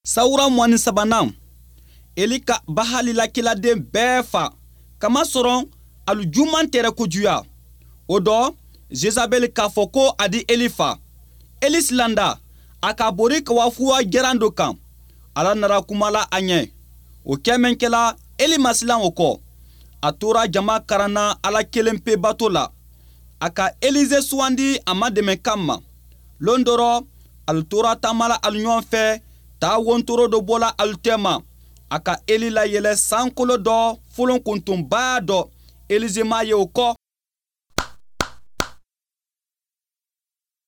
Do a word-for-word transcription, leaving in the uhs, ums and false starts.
Sawura muwani sabanan Eli ka bahalila kiladen bɛɛ fa kamasɔrɔ alu juman tɛrɛ kojuya o dɔ Jezabeli k'a fɔ ko a di Eli fa Eli silanda a ka bori kawafuwa gɛran dɔ kan Ala nara kumala a ɲɛ o kɛmɛn kɛla Eli masilan o kɔ a tora jama karanna Ala kelen pe bato la a ka Elize suwandi a ma dɛmɛ kan ma lon dɔrɔ alu tora tamala alu ɲɔgɔn fɛ taa wontoro dɔ bɔla alu tema a ka Eli la yɛlɛ sankolo dɔ folon kuntunba dɔ Elize ma ye o kɔ